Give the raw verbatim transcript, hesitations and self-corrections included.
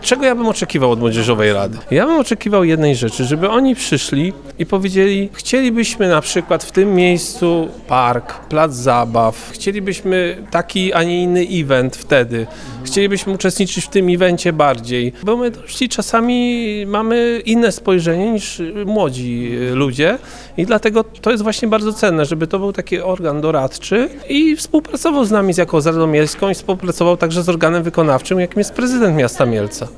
czego ja bym oczekiwał od Młodzieżowej Rady? Ja bym oczekiwał jednej rzeczy, żeby oni przyszli i powiedzieli, chcielibyśmy na przykład w tym miejscu park, plac zabaw, chcielibyśmy taki, a nie inny event wtedy, chcielibyśmy uczestniczyć w tym evencie bardziej, bo my dorośli czasami mamy inne spojrzenie niż młodzi ludzie i dlatego to jest właśnie bardzo cenne, żeby to był taki organ doradczy i współpracował z nami z jako z Radą Miejską i współpracował także z organem wykonawczym, jakim jest prezydent miasta Mielca.